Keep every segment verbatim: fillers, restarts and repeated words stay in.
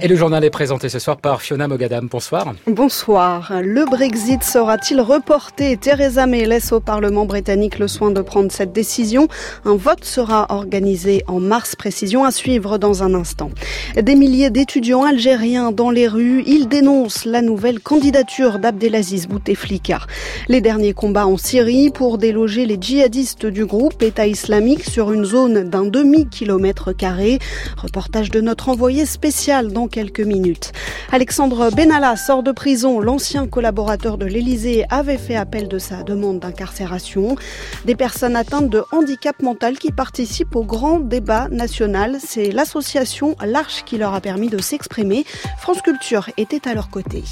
Et le journal est présenté ce soir par Fiona Mogadam. Bonsoir. Bonsoir. Le Brexit sera-t-il reporté ? Theresa May laisse au Parlement britannique le soin de prendre cette décision. Un vote sera organisé en mars. Précision à suivre dans un instant. Des milliers d'étudiants algériens dans les rues. Ils dénoncent la nouvelle candidature d'Abdelaziz Bouteflika. Les derniers combats en Syrie pour déloger les djihadistes du groupe État islamique sur une zone d'un demi-kilomètre carré. Reportage de notre envoyé spécial dans quelques minutes. Alexandre Benalla sort de prison. L'ancien collaborateur de l'Élysée avait fait appel de sa demande d'incarcération. Des personnes atteintes de handicap mental qui participent au grand débat national. C'est l'association L'Arche qui leur a permis de s'exprimer. France Culture était à leur côté.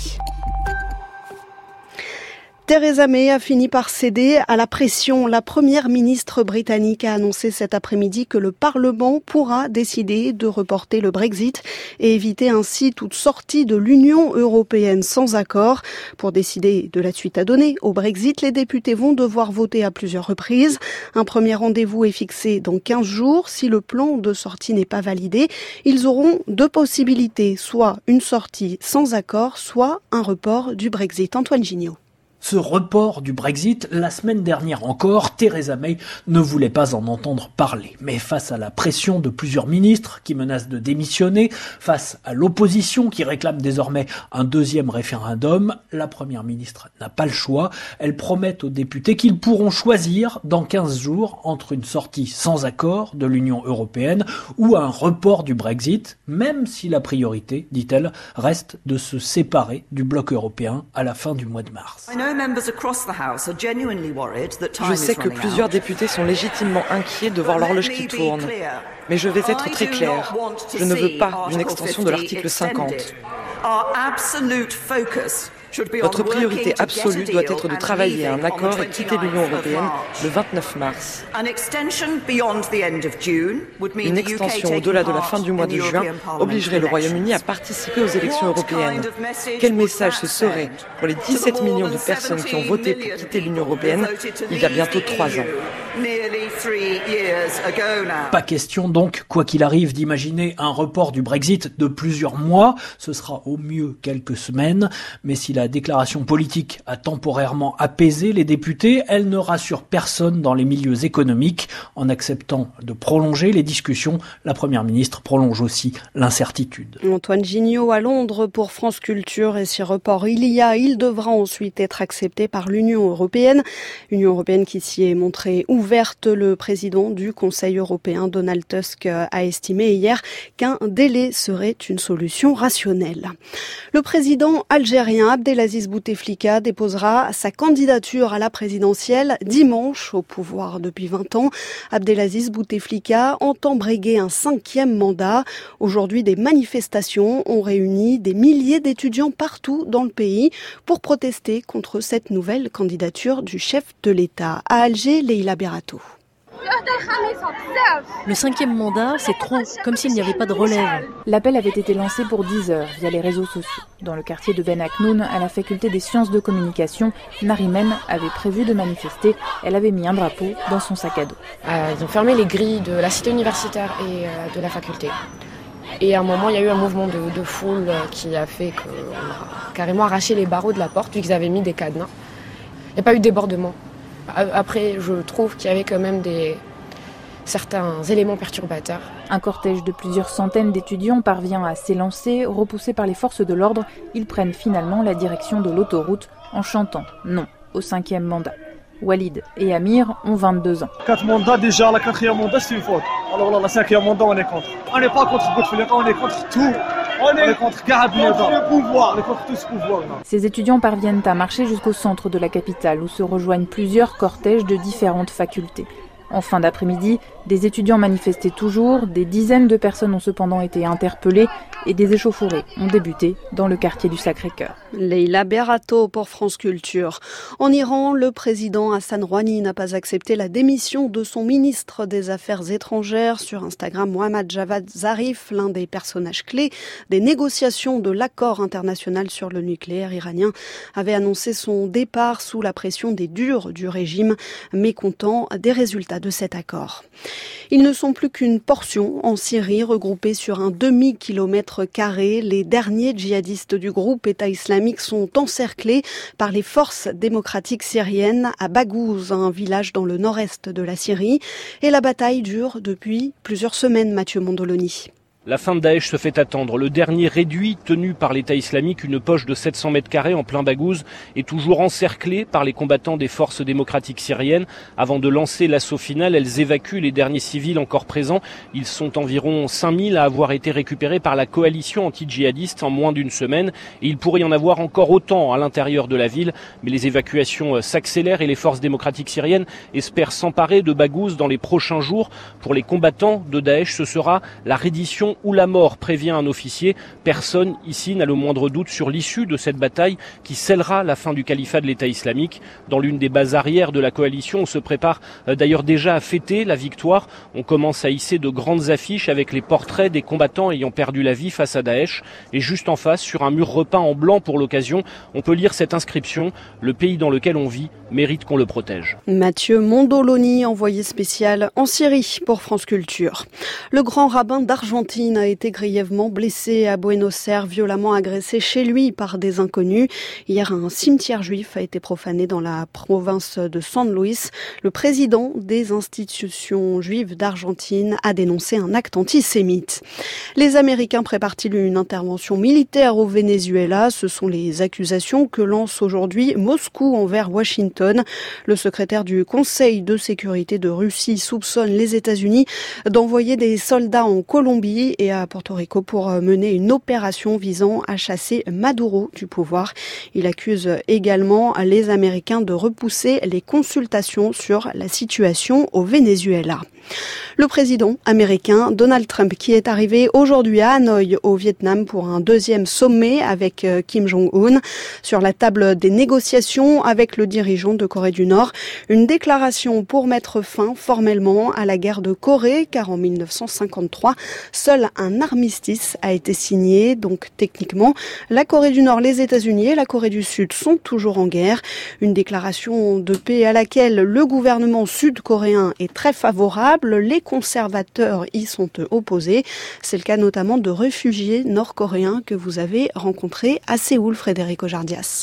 Theresa May a fini par céder à la pression. La première ministre britannique a annoncé cet après-midi que le Parlement pourra décider de reporter le Brexit et éviter ainsi toute sortie de l'Union européenne sans accord. Pour décider de la suite à donner au Brexit, les députés vont devoir voter à plusieurs reprises. Un premier rendez-vous est fixé dans quinze jours. Si le plan de sortie n'est pas validé, ils auront deux possibilités, soit une sortie sans accord, soit un report du Brexit. Antoine Gignot. Ce report du Brexit, la semaine dernière encore, Theresa May ne voulait pas en entendre parler. Mais face à la pression de plusieurs ministres qui menacent de démissionner, face à l'opposition qui réclame désormais un deuxième référendum, la première ministre n'a pas le choix. Elle promet aux députés qu'ils pourront choisir dans quinze jours entre une sortie sans accord de l'Union européenne ou un report du Brexit, même si la priorité, dit-elle, reste de se séparer du bloc européen à la fin du mois de mars. Je sais que plusieurs députés sont légitimement inquiets de voir l'horloge qui tourne. Mais je vais être très claire. Je ne veux pas d'une extension de l'article cinquante. Notre priorité absolue doit être de travailler à un accord et quitter l'Union européenne le vingt-neuf mars. Une extension au-delà de la fin du mois de juin obligerait le Royaume-Uni à participer aux élections européennes. Quel message ce serait pour les dix-sept millions de personnes qui ont voté pour quitter l'Union européenne il y a bientôt trois ans? Pas question donc, quoi qu'il arrive, d'imaginer un report du Brexit de plusieurs mois. Ce sera au mieux quelques semaines. Mais si la déclaration politique a temporairement apaisé les députés, elle ne rassure personne dans les milieux économiques. En acceptant de prolonger les discussions, la Première ministre prolonge aussi l'incertitude. Antoine Gignot à Londres pour France Culture. Et si report il y a, il devra ensuite être accepté par l'Union européenne. L'Union européenne qui s'y est montrée ouverte. Le président du Conseil européen, Donald Tusk, a estimé hier qu'un délai serait une solution rationnelle. Le président algérien Abdelaziz Bouteflika déposera sa candidature à la présidentielle dimanche. Au pouvoir depuis vingt ans, Abdelaziz Bouteflika entend briguer un cinquième mandat. Aujourd'hui, des manifestations ont réuni des milliers d'étudiants partout dans le pays pour protester contre cette nouvelle candidature du chef de l'État. À Alger, Leïla Berato. Le cinquième mandat, c'est trop, comme s'il n'y avait pas de relève. L'appel avait été lancé pour dix heures via les réseaux sociaux. Dans le quartier de Ben Aknoun, à la faculté des sciences de communication, Narimène avait prévu de manifester. Elle avait mis un drapeau dans son sac à dos. Euh, ils ont fermé les grilles de la cité universitaire et euh, de la faculté. Et à un moment, il y a eu un mouvement de, de foule qui a fait qu'on a carrément arraché les barreaux de la porte, vu qu'ils avaient mis des cadenas. Il n'y a pas eu de débordement. Après, je trouve qu'il y avait quand même des, certains éléments perturbateurs. Un cortège de plusieurs centaines d'étudiants parvient à s'élancer. Repoussés par les forces de l'ordre, ils prennent finalement la direction de l'autoroute en chantant non au cinquième mandat. Walid et Amir ont vingt-deux ans. Quatre mandats déjà, la quatrième mandat c'est une faute. Alors là, la cinquième mandat, on est contre. On n'est pas contre Bouteflika, on est contre tout. On est, on est contre Garabia, le pouvoir, on est contre tout ce pouvoir. Là. Ces étudiants parviennent à marcher jusqu'au centre de la capitale où se rejoignent plusieurs cortèges de différentes facultés. En fin d'après-midi, des étudiants manifestaient toujours, des dizaines de personnes ont cependant été interpellées et des échauffourées ont débuté dans le quartier du Sacré-Cœur. Leïla Berato pour France Culture. En Iran, le président Hassan Rouhani n'a pas accepté la démission de son ministre des Affaires étrangères. Sur Instagram, Mohammad Javad Zarif, l'un des personnages clés des négociations de l'accord international sur le nucléaire iranien, avait annoncé son départ sous la pression des durs du régime, mécontent des résultats résultat de cet accord. Ils ne sont plus qu'une portion en Syrie, regroupés sur un demi-kilomètre carré. Les derniers djihadistes du groupe État islamique sont encerclés par les forces démocratiques syriennes à Baghouz, un village dans le nord-est de la Syrie. Et la bataille dure depuis plusieurs semaines, Mathieu Mondoloni. La fin de Daesh se fait attendre. Le dernier réduit, tenu par l'État islamique, une poche de sept cents mètres carrés en plein Baghouz, est toujours encerclé par les combattants des forces démocratiques syriennes. Avant de lancer l'assaut final, elles évacuent les derniers civils encore présents. Ils sont environ cinq mille à avoir été récupérés par la coalition anti-djihadiste en moins d'une semaine. Et il pourrait y en avoir encore autant à l'intérieur de la ville. Mais les évacuations s'accélèrent et les forces démocratiques syriennes espèrent s'emparer de Baghouz dans les prochains jours. Pour les combattants de Daesh, ce sera la reddition ou la mort, prévient un officier. Personne ici n'a le moindre doute sur l'issue de cette bataille qui scellera la fin du califat de l'État islamique. Dans l'une des bases arrières de la coalition, on se prépare d'ailleurs déjà à fêter la victoire. On commence à hisser de grandes affiches avec les portraits des combattants ayant perdu la vie face à Daesh. Et juste en face, sur un mur repeint en blanc pour l'occasion, on peut lire cette inscription: le pays dans lequel on vit mérite qu'on le protège. Mathieu Mondoloni, envoyé spécial en Syrie pour France Culture. Le grand rabbin d'Argentine a été grièvement blessé à Buenos Aires, violemment agressé chez lui par des inconnus. Hier, un cimetière juif a été profané dans la province de San Luis. Le président des institutions juives d'Argentine a dénoncé un acte antisémite. Les Américains préparent-ils une intervention militaire au Venezuela? Ce sont les accusations que lance aujourd'hui Moscou envers Washington. Le secrétaire du Conseil de sécurité de Russie soupçonne les États-Unis d'envoyer des soldats en Colombie et à Porto Rico pour mener une opération visant à chasser Maduro du pouvoir. Il accuse également les Américains de repousser les consultations sur la situation au Venezuela. Le président américain Donald Trump, qui est arrivé aujourd'hui à Hanoï au Vietnam pour un deuxième sommet avec Kim Jong-un, sur la table des négociations avec le dirigeant de Corée du Nord, une déclaration pour mettre fin formellement à la guerre de Corée, car en mille neuf cent cinquante-trois, seul un armistice a été signé. Donc techniquement, la Corée du Nord, les États-Unis et la Corée du Sud sont toujours en guerre. Une déclaration de paix à laquelle le gouvernement sud-coréen est très favorable. Les conservateurs y sont opposés. C'est le cas notamment de réfugiés nord-coréens que vous avez rencontrés à Séoul, Frédéric Ojardias.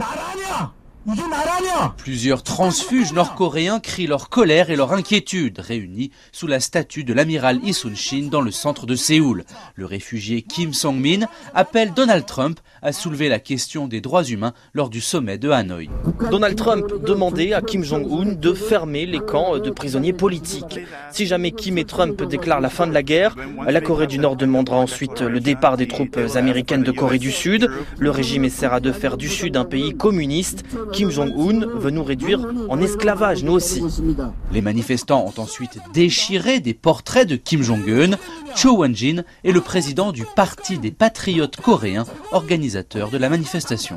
Plusieurs transfuges nord-coréens crient leur colère et leur inquiétude, réunis sous la statue de l'amiral Lee Sun-shin dans le centre de Séoul. Le réfugié Kim Song-min appelle Donald Trump à soulever la question des droits humains lors du sommet de Hanoï. Donald Trump demandait à Kim Jong-un de fermer les camps de prisonniers politiques. Si jamais Kim et Trump déclarent la fin de la guerre, la Corée du Nord demandera ensuite le départ des troupes américaines de Corée du Sud. Le régime essaiera de faire du Sud un pays communiste. Kim Jong-un veut nous réduire en esclavage, nous aussi. Les manifestants ont ensuite déchiré des portraits de Kim Jong-un. Cho Won-jin est le président du Parti des Patriotes coréens, organisateur de la manifestation.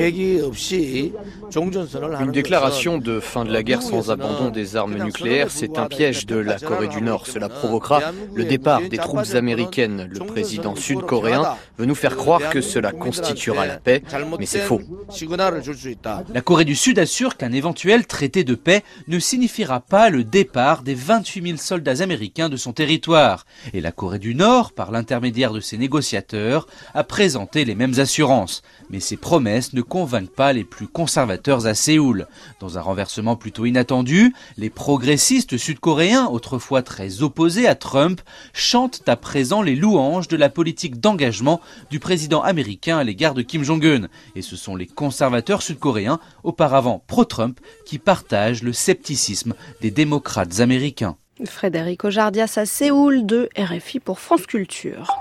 Une déclaration de fin de la guerre sans abandon des armes nucléaires, c'est un piège de la Corée du Nord. Cela provoquera le départ des troupes américaines. Le président sud-coréen veut nous faire croire que cela constituera la paix, mais c'est faux. La Corée du Sud assure qu'un éventuel traité de paix ne signifiera pas le départ des vingt-huit mille soldats américains de son territoire. Et la Corée du Nord, par l'intermédiaire de ses négociateurs, a présenté les mêmes assurances. Mais ces promesses ne convainquent pas les plus conservateurs à Séoul. Dans un renversement plutôt inattendu, les progressistes sud-coréens, autrefois très opposés à Trump, chantent à présent les louanges de la politique d'engagement du président américain à l'égard de Kim Jong-un. Et ce sont les conservateurs sud-coréens, auparavant pro-Trump, qui partagent le scepticisme des démocrates américains. Frédéric Ojardias à Séoul de R F I pour France Culture.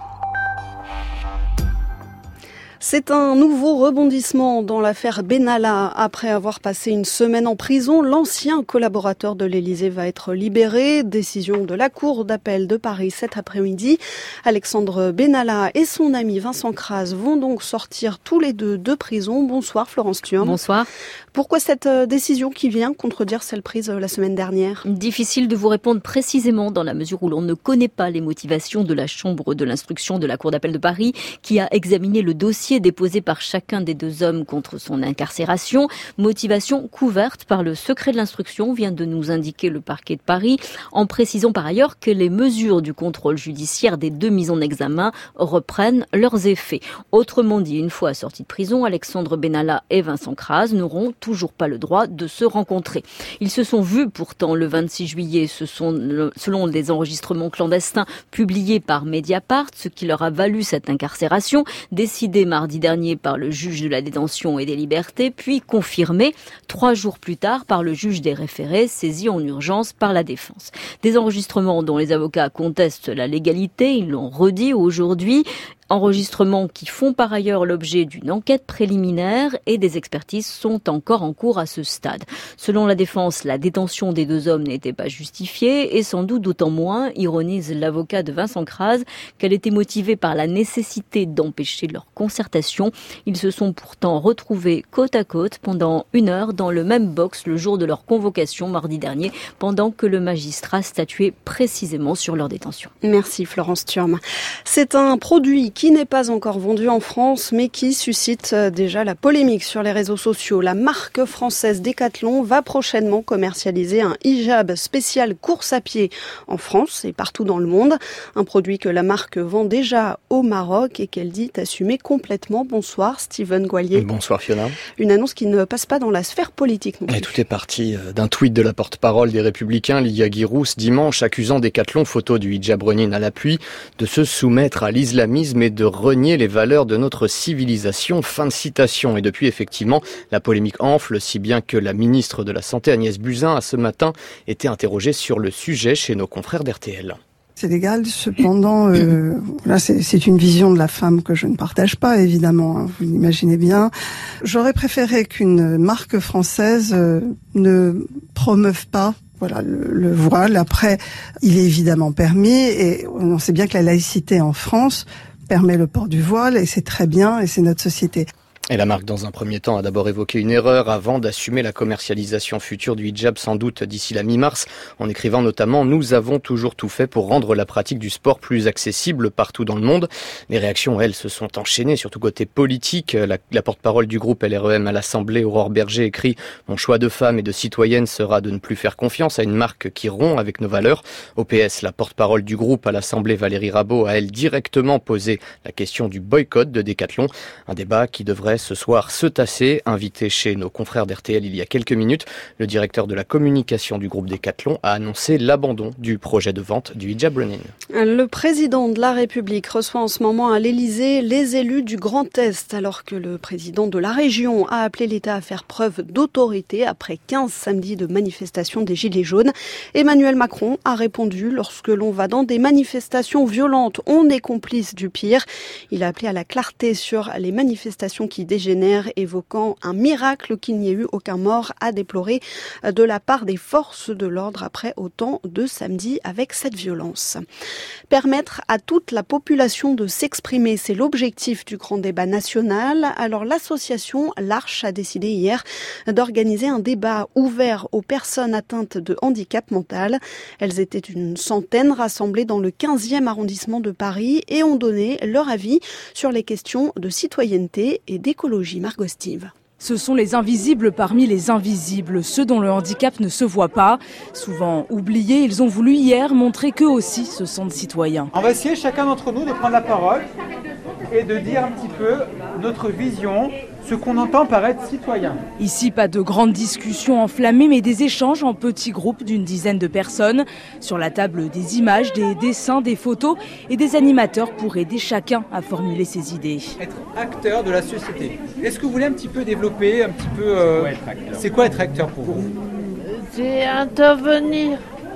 C'est un nouveau rebondissement dans l'affaire Benalla. Après avoir passé une semaine en prison, l'ancien collaborateur de l'Élysée va être libéré. Décision de la Cour d'appel de Paris cet après-midi. Alexandre Benalla et son ami Vincent Kras vont donc sortir tous les deux de prison. Bonsoir Florence Thurm. Bonsoir. Pourquoi cette décision qui vient contredire celle prise la semaine dernière ? Difficile de vous répondre précisément dans la mesure où l'on ne connaît pas les motivations de la Chambre de l'instruction de la Cour d'appel de Paris qui a examiné le dossier juillet déposé par chacun des deux hommes contre son incarcération. Motivation couverte par le secret de l'instruction, vient de nous indiquer le parquet de Paris, en précisant par ailleurs que les mesures du contrôle judiciaire des deux mises en examen reprennent leurs effets. Autrement dit, une fois sortis de prison, Alexandre Benalla et Vincent Crase n'auront toujours pas le droit de se rencontrer. Ils se sont vus pourtant le vingt-six juillet, ce sont selon des enregistrements clandestins publiés par Mediapart, ce qui leur a valu cette incarcération, décidée mardi dernier par le juge de la détention et des libertés, puis confirmée trois jours plus tard par le juge des référés, saisi en urgence par la défense. Des enregistrements dont les avocats contestent la légalité, ils l'ont redit aujourd'hui. Enregistrements qui font par ailleurs l'objet d'une enquête préliminaire et des expertises sont encore en cours à ce stade. Selon la défense, la détention des deux hommes n'était pas justifiée et sans doute d'autant moins, ironise l'avocat de Vincent Crase, qu'elle était motivée par la nécessité d'empêcher leur concertation. Ils se sont pourtant retrouvés côte à côte pendant une heure dans le même box le jour de leur convocation mardi dernier, pendant que le magistrat statuait précisément sur leur détention. Merci Florence Thurm. C'est un produit qui n'est pas encore vendu en France, mais qui suscite déjà la polémique sur les réseaux sociaux. La marque française Decathlon va prochainement commercialiser un hijab spécial course à pied en France et partout dans le monde. Un produit que la marque vend déjà au Maroc et qu'elle dit assumer complètement. Bonsoir Steven Goilier. Bonsoir Fiona. Une annonce qui ne passe pas dans la sphère politique non plus. Et tout est parti d'un tweet de la porte-parole des Républicains, Lydia Guirous, dimanche, accusant Decathlon, photo du hijab running à l'appui, de se soumettre à l'islamisme et de renier les valeurs de notre civilisation. Fin de citation. Et depuis, effectivement, la polémique enfle, si bien que la ministre de la Santé, Agnès Buzyn, a ce matin été interrogée sur le sujet chez nos confrères d'R T L. C'est légal, cependant, euh, voilà, c'est, c'est une vision de la femme que je ne partage pas, évidemment, hein, vous l'imaginez bien. J'aurais préféré qu'une marque française euh, ne promeuve pas Voilà, le, le voile. Après, il est évidemment permis et on sait bien que la laïcité en France permet le port du voile et c'est très bien et c'est notre société. Et la marque, dans un premier temps, a d'abord évoqué une erreur avant d'assumer la commercialisation future du hijab, sans doute d'ici la mi-mars, en écrivant notamment « Nous avons toujours tout fait pour rendre la pratique du sport plus accessible partout dans le monde ». Les réactions, elles, se sont enchaînées, surtout côté politique. La, la porte-parole du groupe L R E M à l'Assemblée, Aurore Berger, écrit « Mon choix de femme et de citoyenne sera de ne plus faire confiance à une marque qui rompt avec nos valeurs ». Au P S, la porte-parole du groupe à l'Assemblée, Valérie Rabault, a, elle, directement posé la question du boycott de Decathlon. Un débat qui devrait ce soir se tasser. Invité chez nos confrères d'R T L il y a quelques minutes, le directeur de la communication du groupe Decathlon a annoncé l'abandon du projet de vente du hijab running. Le président de la République reçoit en ce moment à l'Élysée les élus du Grand Est, alors que le président de la région a appelé l'État à faire preuve d'autorité après quinze samedis de manifestations des Gilets jaunes. Emmanuel Macron a répondu: lorsque l'on va dans des manifestations violentes, on est complice du pire. Il a appelé à la clarté sur les manifestations qui dégénèrent, évoquant un miracle qu'il n'y ait eu aucun mort à déplorer de la part des forces de l'ordre après autant de samedis avec cette violence. Permettre à toute la population de s'exprimer, c'est l'objectif du grand débat national. Alors l'association L'Arche a décidé hier d'organiser un débat ouvert aux personnes atteintes de handicap mental. Elles étaient une centaine rassemblées dans le quinzième arrondissement de Paris et ont donné leur avis sur les questions de citoyenneté et d'écologie. Margot Stive. Ce sont les invisibles parmi les invisibles, ceux dont le handicap ne se voit pas. Souvent oubliés, ils ont voulu hier montrer qu'eux aussi se sentent citoyens. On va essayer chacun d'entre nous de prendre la parole et de dire un petit peu notre vision, ce qu'on entend par être citoyen. Ici, pas de grandes discussions enflammées, mais des échanges en petits groupes d'une dizaine de personnes. Sur la table, des images, des dessins, des photos et des animateurs pour aider chacun à formuler ses idées. Être acteur de la société. Est-ce que vous voulez un petit peu développer, un petit peu... Euh, ouais, c'est quoi être acteur pour vous? C'est intervenir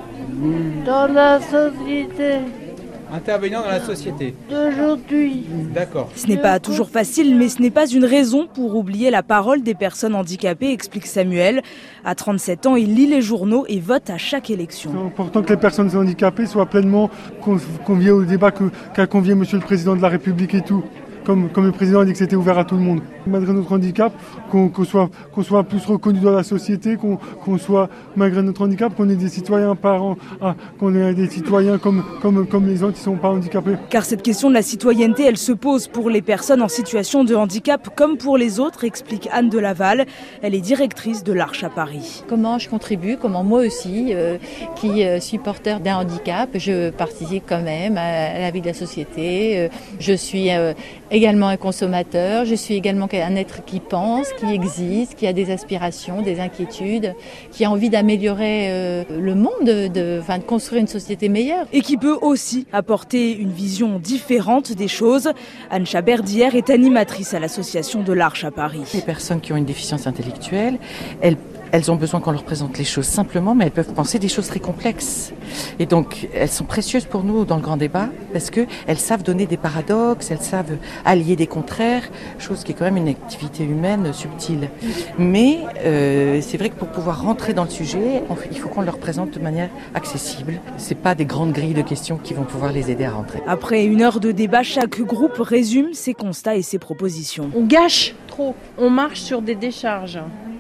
mmh. dans la société. Intervenir dans la société. D'aujourd'hui. D'accord. Ce n'est pas toujours facile, mais ce n'est pas une raison pour oublier la parole des personnes handicapées, explique Samuel. À trente-sept ans, il lit les journaux et vote à chaque élection. C'est important que les personnes handicapées soient pleinement conviées au débat que, qu'a convié Monsieur le Président de la République et tout. comme, comme le président a dit que c'était ouvert à tout le monde. Malgré notre handicap, qu'on, qu'on, soit, qu'on soit plus reconnu dans la société, qu'on, qu'on soit, malgré notre handicap, qu'on ait des citoyens parents, ah, qu'on ait des citoyens comme, comme, comme les autres qui ne sont pas handicapés. Car cette question de la citoyenneté, elle se pose pour les personnes en situation de handicap comme pour les autres, explique Anne de Laval. Elle est directrice de l'Arche à Paris. Comment je contribue, comment moi aussi, euh, qui euh, suis porteur d'un handicap, je participe quand même à, à la vie de la société. Euh, je suis euh, également un consommateur, je suis également un être qui pense, qui existe, qui a des aspirations, des inquiétudes, qui a envie d'améliorer euh, le monde, de, de, enfin, de construire une société meilleure. Et qui peut aussi apporter une vision différente des choses. Anne Chaberdière est animatrice à l'association de l'Arche à Paris. Les personnes qui ont une déficience intellectuelle, elles Elles ont besoin qu'on leur présente les choses simplement, mais elles peuvent penser des choses très complexes. Et donc, elles sont précieuses pour nous dans le grand débat, parce qu'elles savent donner des paradoxes, elles savent allier des contraires, chose qui est quand même une activité humaine subtile. Mais euh, c'est vrai que pour pouvoir rentrer dans le sujet, on, il faut qu'on leur présente de manière accessible. C'est pas des grandes grilles de questions qui vont pouvoir les aider à rentrer. Après une heure de débat, chaque groupe résume ses constats et ses propositions. On gâche trop, on marche sur des décharges.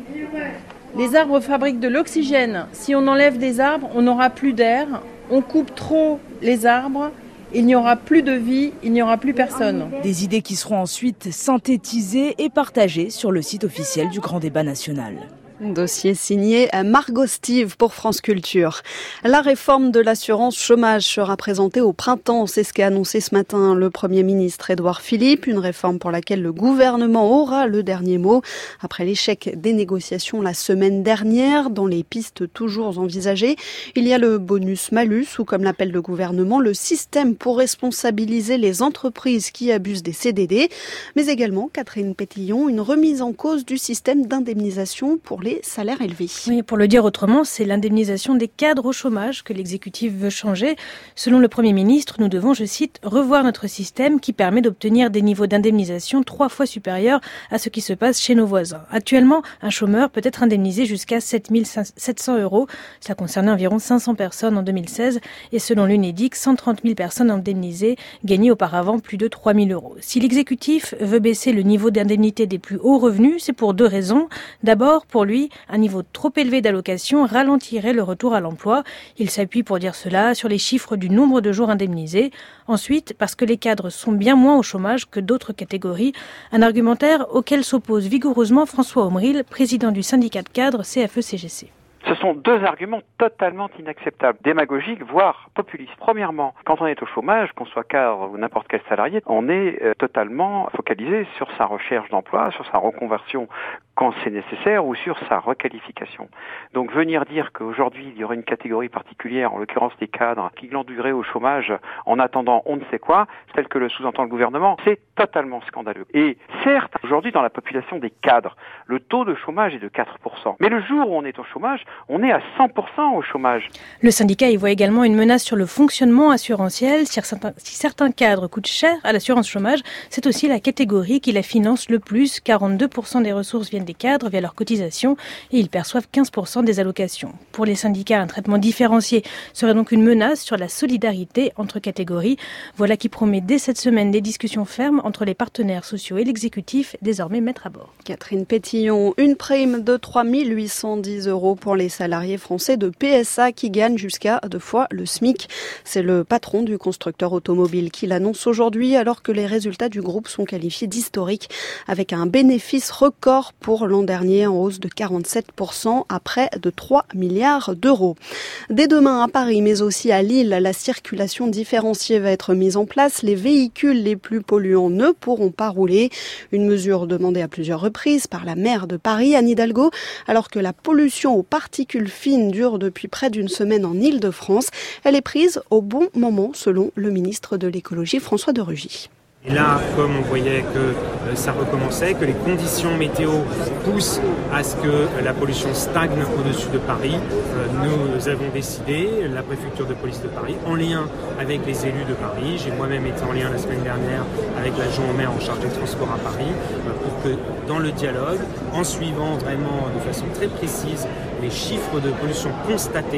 Les arbres fabriquent de l'oxygène. Si on enlève des arbres, on n'aura plus d'air. On coupe trop les arbres, il n'y aura plus de vie, il n'y aura plus personne. Des idées qui seront ensuite synthétisées et partagées sur le site officiel du Grand Débat National. Dossier signé Margot Steve pour France Culture. La réforme de l'assurance chômage sera présentée au printemps. C'est ce qu'a annoncé ce matin le Premier ministre Édouard Philippe. Une réforme pour laquelle le gouvernement aura le dernier mot. Après l'échec des négociations la semaine dernière, dans les pistes toujours envisagées, il y a le bonus-malus ou, comme l'appelle le gouvernement, le système pour responsabiliser les entreprises qui abusent des C D D. Mais également, Catherine Pétillon, une remise en cause du système d'indemnisation pour les salaires élevés. Oui, pour le dire autrement, c'est l'indemnisation des cadres au chômage que l'exécutif veut changer. Selon le Premier ministre, nous devons, je cite, revoir notre système qui permet d'obtenir des niveaux d'indemnisation trois fois supérieurs à ce qui se passe chez nos voisins. Actuellement, un chômeur peut être indemnisé jusqu'à sept mille sept cents euros. Cela concernait environ cinq cents personnes en deux mille seize et selon l'Unédic, cent trente mille personnes indemnisées gagnaient auparavant plus de trois mille euros. Si l'exécutif veut baisser le niveau d'indemnité des plus hauts revenus, c'est pour deux raisons. D'abord, pour lui, un niveau trop élevé d'allocation ralentirait le retour à l'emploi. Il s'appuie pour dire cela sur les chiffres du nombre de jours indemnisés. Ensuite, parce que les cadres sont bien moins au chômage que d'autres catégories. Un argumentaire auquel s'oppose vigoureusement François Omril, président du syndicat de cadres C F E C G C. Ce sont deux arguments totalement inacceptables, démagogiques, voire populistes. Premièrement, quand on est au chômage, qu'on soit cadre ou n'importe quel salarié, on est euh, totalement focalisé sur sa recherche d'emploi, sur sa reconversion quand c'est nécessaire ou sur sa requalification. Donc venir dire qu'aujourd'hui il y aurait une catégorie particulière, en l'occurrence les cadres, qui glanduraient au chômage en attendant on ne sait quoi, tel que le sous-entend le gouvernement, c'est totalement scandaleux. Et certes, aujourd'hui dans la population des cadres, le taux de chômage est de quatre pour cent. Mais le jour où on est au chômage, on est à cent pour cent au chômage. Le syndicat y voit également une menace sur le fonctionnement assurantiel. Si certains, si certains cadres coûtent cher à l'assurance chômage, c'est aussi la catégorie qui la finance le plus. quarante-deux pour cent des ressources viennent des cadres via leurs cotisations et ils perçoivent quinze pour cent des allocations. Pour les syndicats, un traitement différencié serait donc une menace sur la solidarité entre catégories. Voilà qui promet dès cette semaine des discussions fermes entre les partenaires sociaux et l'exécutif, désormais mettre à bord. Catherine Pétillon, une prime de trois mille huit cent dix euros pour les salariés français de P S A qui gagnent jusqu'à deux fois le SMIC. C'est le patron du constructeur automobile qui l'annonce aujourd'hui alors que les résultats du groupe sont qualifiés d'historiques avec un bénéfice record pour l'an dernier en hausse de quarante-sept pour cent à près de trois milliards d'euros. Dès demain à Paris mais aussi à Lille, la circulation différenciée va être mise en place. Les véhicules les plus polluants ne pourront pas rouler. Une mesure demandée à plusieurs reprises par la maire de Paris, Anne Hidalgo, alors que la pollution aux particules fines dure depuis près d'une semaine en Île-de-France. Elle est prise au bon moment selon le ministre de l'écologie François de Rugy. Et là, comme on voyait que euh, ça recommençait, que les conditions météo poussent à ce que euh, la pollution stagne au-dessus de Paris, euh, nous avons décidé, la préfecture de police de Paris, en lien avec les élus de Paris, j'ai moi-même été en lien la semaine dernière avec l'adjoint au maire en charge des transports à Paris, euh, pour que dans le dialogue, en suivant vraiment de façon très précise les chiffres de pollution constatés,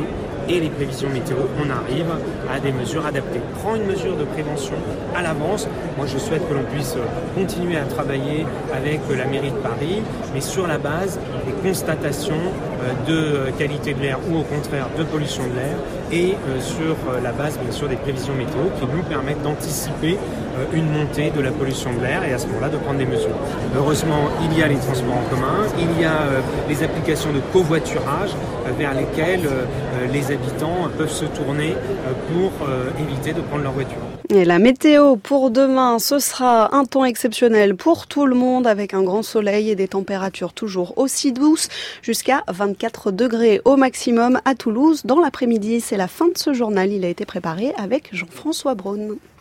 et les prévisions météo, on arrive à des mesures adaptées. Prends une mesure de prévention à l'avance. Moi, je souhaite que l'on puisse continuer à travailler avec la mairie de Paris, mais sur la base des constatations de qualité de l'air ou au contraire de pollution de l'air et sur la base, bien sûr, des prévisions météo qui nous permettent d'anticiper une montée de la pollution de l'air et à ce moment-là de prendre des mesures. Heureusement, il y a les transports en commun, il y a les applications de covoiturage vers lesquelles les habitants peuvent se tourner pour éviter de prendre leur voiture. Et la météo pour demain, ce sera un temps exceptionnel pour tout le monde avec un grand soleil et des températures toujours aussi douces jusqu'à vingt-quatre degrés au maximum à Toulouse. Dans l'après-midi, c'est la fin de ce journal. Il a été préparé avec Jean-François Braun.